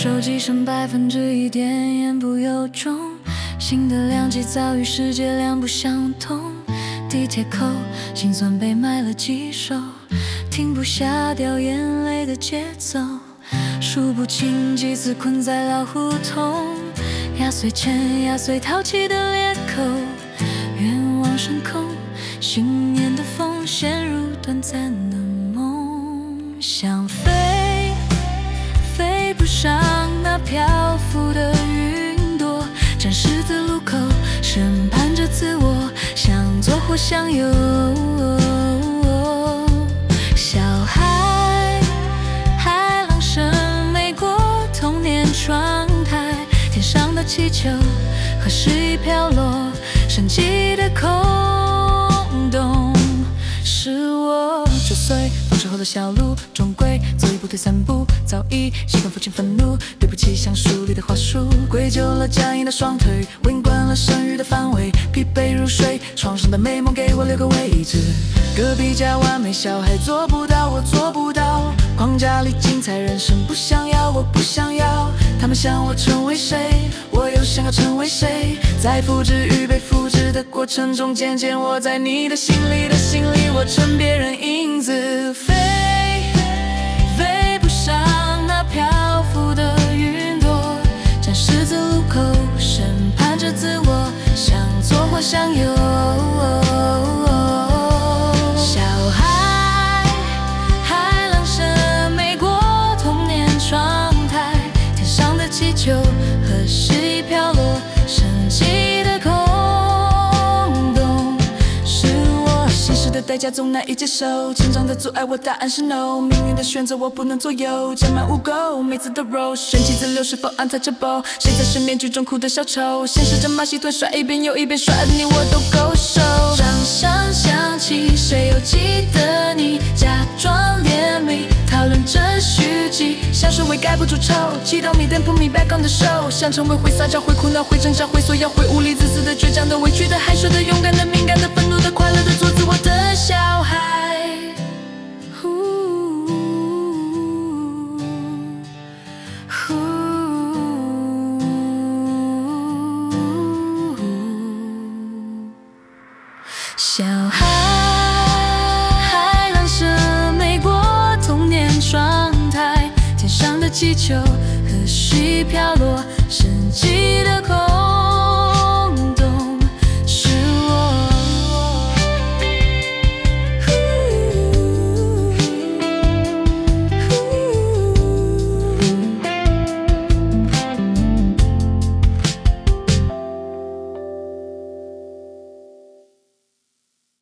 手机剩1%，言不由衷。新的两季早与世界两不相同。地铁口，心酸被买了几首，停不下掉眼泪的节奏。数不清几次困在老胡同，压岁钱压碎淘气的裂口，愿望升空，新年的风陷入短暂的梦。想飞，飞不上那漂浮的云朵，站十字路口，审判着自我，向左或向右。小孩，海浪声没过童年窗台，天上的气球何时已飘落，升起的空洞是我。9岁放学后的小路，终归走一步退3步，早已习惯父亲愤怒，对不起像书里的话术，归咎了僵硬的双腿，吻惯了生育的范围，疲惫入睡，床上的美梦给我留个位置。隔壁家完美小孩做不到，我做不到，框架里精彩人生不想要，我不想要。他们想我成为谁，我又想要成为谁，在复制与被复制的过程中，渐渐我在你的心里的心里，我成别人影子飞，飞不上那漂浮的云朵，站十字路口，审判着自我，向左或向右。小孩，海浪声没过童年窗台，天上的气球何时已飘落，升起的空洞是我。现实的代价总难以接受，成长的阻碍我答案是 no， 命运的选择我不能左右，沾满污垢，每次的 roll 顺其自流是否 untouchable， 谁才是面具中哭的小丑，现实这马戏团甩一遍又一遍，甩的你我都够熟。掌声响起，谁又记得你，假装怜悯，讨论着续集，像是会盖不住仇，祈祷 me then put me back on the show， 想成为会撒娇会哭闹会挣扎会索要会无力自私的倔强的委屈的害羞的勇敢的敏感的愤怒的快乐的做自我的小孩。小孩，海浪声没过童年窗台，天上的气球何时已飘落，升起的空